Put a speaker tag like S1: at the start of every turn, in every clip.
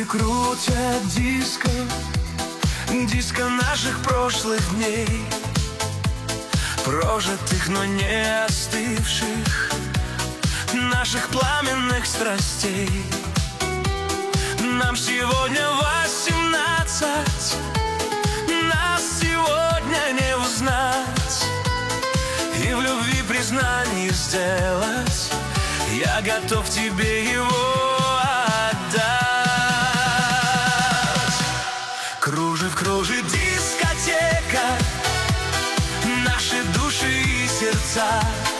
S1: крутят диско, диско наших прошлых дней, прожитых, но не остывших, наших пламенных страстей. Нам сегодня 18, нас сегодня не узнать, и в любви признание сделать я готов тебе его отдать. Кружит дискотека наши души и сердца,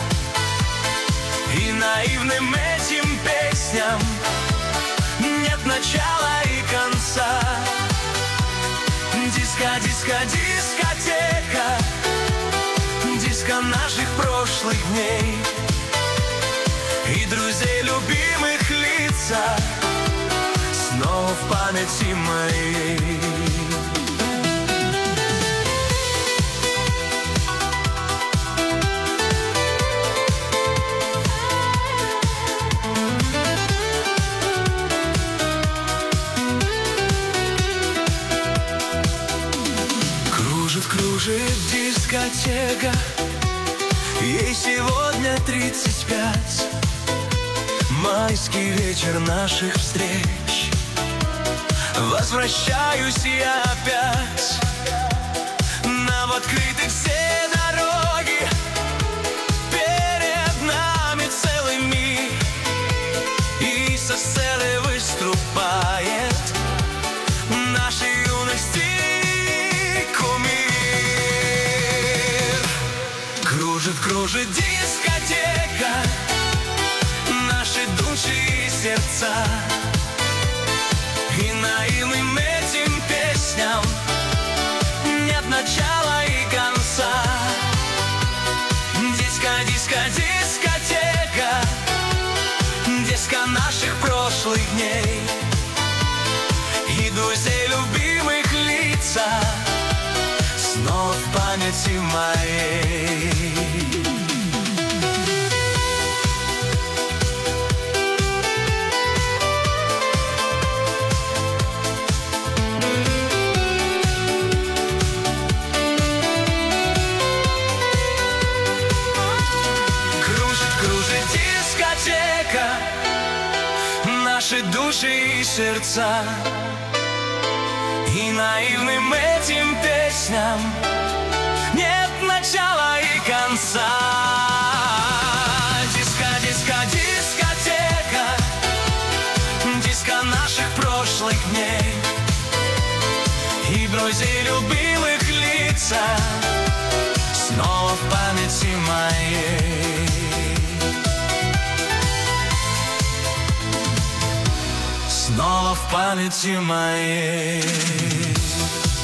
S1: и наивным этим песням нет начала и конца. Дискотека, диско наших прошлых дней и друзей любимых лица снова в памяти моей. Кружит дискотека, ей сегодня 35. Майский вечер наших встреч, возвращаюсь я опять. Нам открыты все дороги, перед нами целый мир, и со сцены выступает нашей юности кумир. Кружит дискотека наши души и сердца, и наивным этим песням нет начала и конца. Дискотека, диско наших прошлых дней и друзей любимых лица снова в памяти моей. Дискотека наши души и сердца, и наивным этим песням нет начала и конца. Дискотека, диско наших прошлых дней и друзей любимых лица снова в памяти моей. Снова в памяти моей.